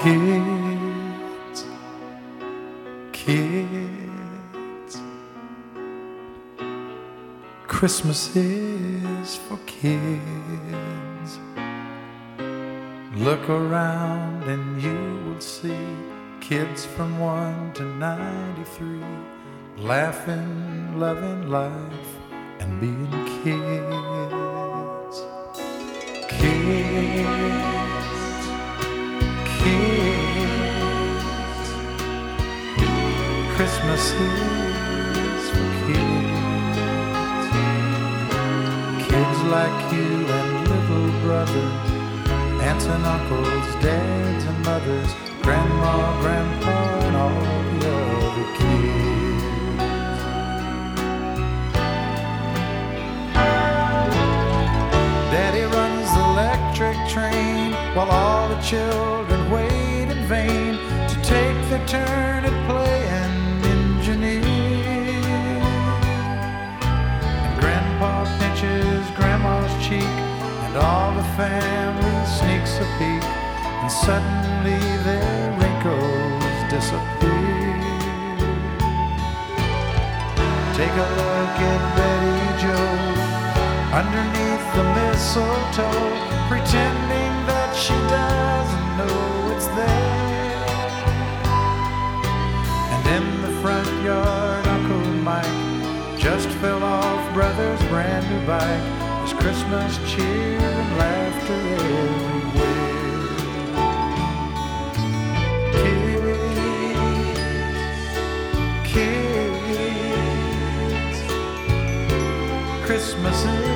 Kids, kids, Christmas is for kids. Look around and you will see kids from 1 to 93, laughing, loving life, and being kids. Kids, kids, Christmas is for kids. Kids like you and little brothers, aunts and uncles, dads and mothers, grandma, grandpa, and all the other kids. Daddy runs the electric train while all the children wait in vain to take their turn at play and engineer. And grandpa pinches grandma's cheek and all the family sneaks a peek, and suddenly their wrinkles disappear. Take a look at Betty Joe underneath the mistletoe, pretending that she doesn't know it's there. And in the front yard, Uncle Mike just fell off brother's brand new bike. There's Christmas cheer and laughter everywhere. Kids, kids, Christmas is